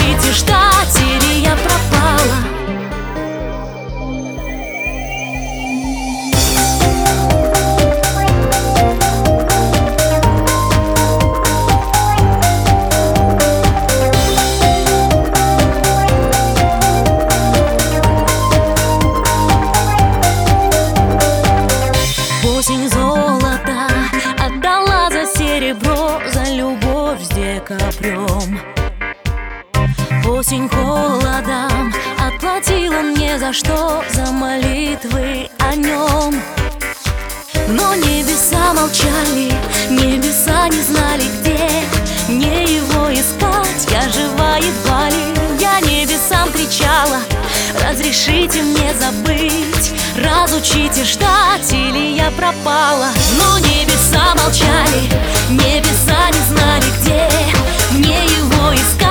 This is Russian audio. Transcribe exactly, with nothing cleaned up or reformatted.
Разрешите ждать, или я пропала? Осень золота отдала за серебро, за любовь с декабрем. Осень холодом отплатила мне за что, за молитвы о нем. Но небеса молчали, небеса не знали, где мне его искать. Я жива едва ли, я небесам кричала: разрешите мне забыть, разучите ждать, или я пропала. Но небеса молчали, небеса не знали, где мне его искать.